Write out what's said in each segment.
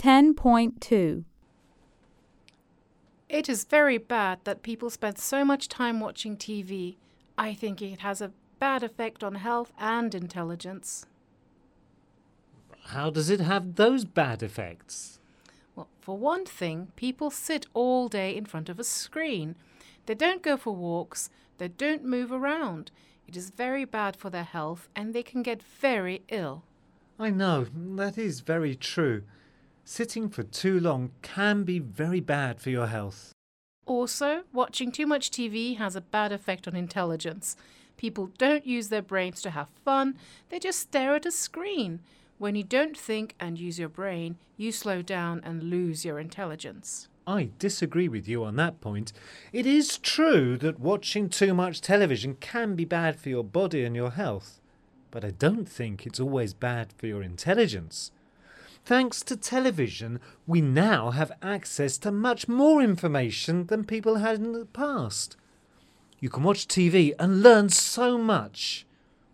10.2 It is very bad that people spend so much time watching TV. I think it has a bad effect on health and intelligence. How does it have those bad effects? Well, for one thing, people sit all day in front of a screen. They don't go for walks, they don't move around. It is very bad for their health and they can get very ill. I know, that is very true. Sitting for too long can be very bad for your health. Also, watching too much TV has a bad effect on intelligence. People don't use their brains to have fun, they just stare at a screen. When you don't think and use your brain, you slow down and lose your intelligence. I disagree with you on that point. It is true that watching too much television can be bad for your body and your health, but I don't think it's always bad for your intelligence. Thanks to television, we now have access to much more information than people had in the past. You can watch TV and learn so much.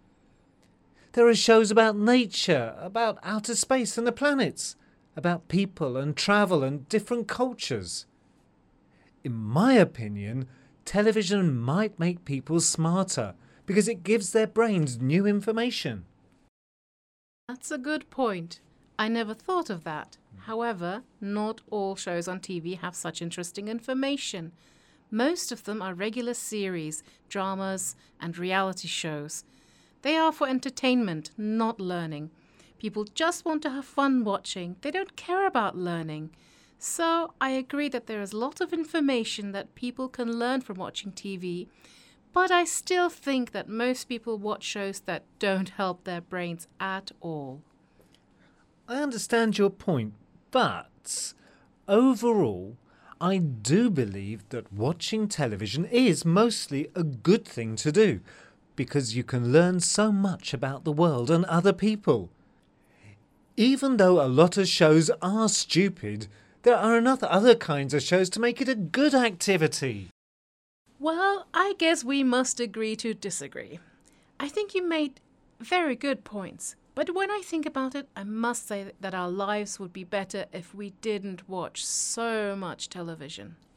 There are shows about nature, about outer space and the planets, about people and travel and different cultures. In my opinion, television might make people smarter because it gives their brains new information. That's a good point. I never thought of that. However, not all shows on TV have such interesting information. Most of them are regular series, dramas, and reality shows. They are for entertainment, not learning. People just want to have fun watching. They don't care about learning. So I agree that there is a lot of information that people can learn from watching TV, but I still think that most people watch shows that don't help their brains at all. I understand your point, but overall, I do believe that watching television is mostly a good thing to do because you can learn so much about the world and other people. Even though a lot of shows are stupid, there are enough other kinds of shows to make it a good activity. Well, I guess we must agree to disagree. I think you made very good points. But when I think about it, I must say that our lives would be better if we didn't watch so much television.